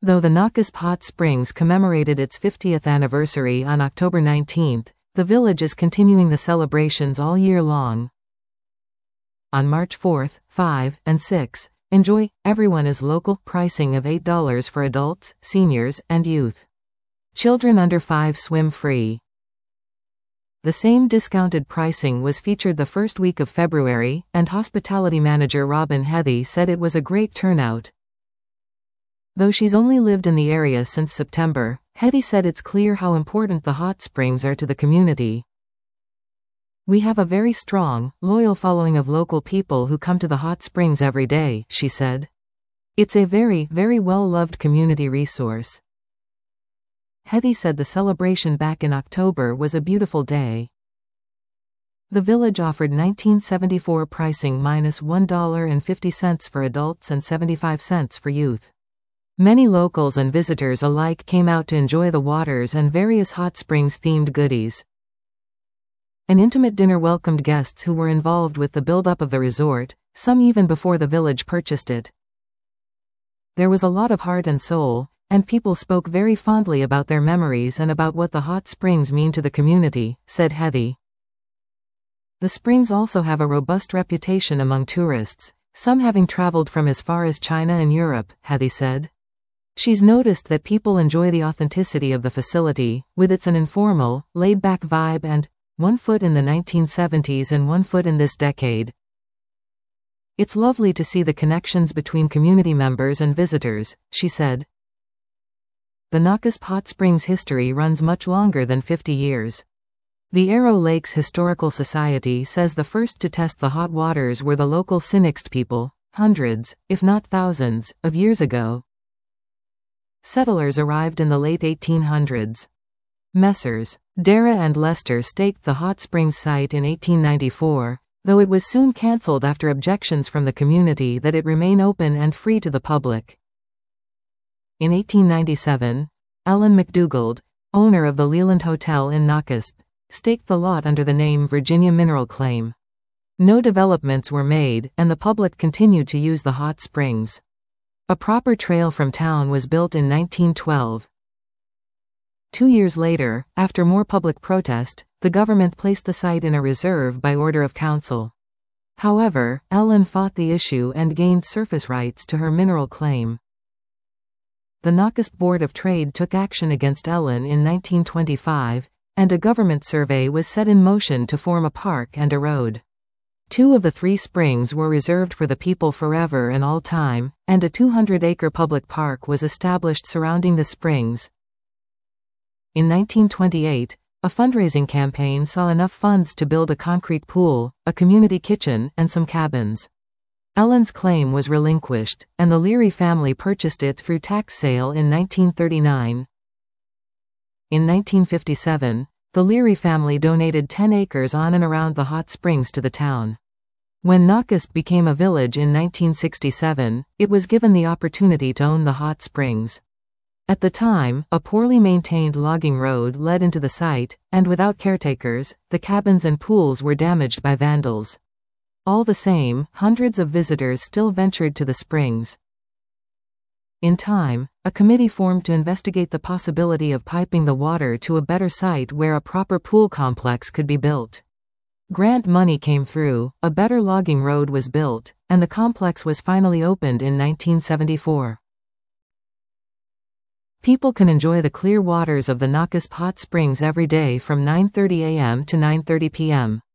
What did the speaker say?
Though the Nakusp Hot Springs commemorated its 50th anniversary on October 19, the village is continuing the celebrations all year long. On March 4, 5, and 6, enjoy everyone is local pricing of $8 for adults, seniors, and youth. Children under 5 swim free. The same discounted pricing was featured the first week of February, and hospitality manager Robin Hethy said it was a great turnout. Though she's only lived in the area since September, Hethy said it's clear how important the hot springs are to the community. We have a very strong, loyal following of local people who come to the hot springs every day, she said. It's a very, very well-loved community resource. Hethy said the celebration back in October was a beautiful day. The village offered 1974 pricing minus $1.50 for adults and 75 cents for youth. Many locals and visitors alike came out to enjoy the waters and various hot springs-themed goodies. An intimate dinner welcomed guests who were involved with the build-up of the resort, some even before the village purchased it. There was a lot of heart and soul, and people spoke very fondly about their memories and about what the hot springs mean to the community, said Hethy. The springs also have a robust reputation among tourists, some having traveled from as far as China and Europe, Hethy said. She's noticed that people enjoy the authenticity of the facility, with its an informal, laid-back vibe and one foot in the 1970s and one foot in this decade. It's lovely to see the connections between community members and visitors, she said. The Nakusp Hot Springs history runs much longer than 50 years. The Arrow Lakes Historical Society says the first to test the hot waters were the local Sinixt people, hundreds, if not thousands, of years ago. Settlers arrived in the late 1800s. Messrs. Dara and Lester staked the hot springs site in 1894, though it was soon cancelled after objections from the community that it remain open and free to the public. In 1897, Ellen McDougald, owner of the Leland Hotel in Nakusp, staked the lot under the name Virginia Mineral Claim. No developments were made, and the public continued to use the hot springs. A proper trail from town was built in 1912. 2 years later, after more public protest, the government placed the site in a reserve by order of council. However, Ellen fought the issue and gained surface rights to her mineral claim. The Nakusp Board of Trade took action against Ellen in 1925, and a government survey was set in motion to form a park and a road. 2 of the 3 springs were reserved for the people forever and all time, and a 200-acre public park was established surrounding the springs. In 1928, a fundraising campaign saw enough funds to build a concrete pool, a community kitchen, and some cabins. Ellen's claim was relinquished, and the Leary family purchased it through tax sale in 1939. In 1957, the Leary family donated 10 acres on and around the hot springs to the town. When Nakusp became a village in 1967, it was given the opportunity to own the hot springs. At the time, a poorly maintained logging road led into the site, and without caretakers, the cabins and pools were damaged by vandals. All the same, hundreds of visitors still ventured to the springs. In time, a committee formed to investigate the possibility of piping the water to a better site where a proper pool complex could be built. Grant money came through, a better logging road was built, and the complex was finally opened in 1974. People can enjoy the clear waters of the Nakusp Hot Springs every day from 9:30 a.m. to 9:30 p.m.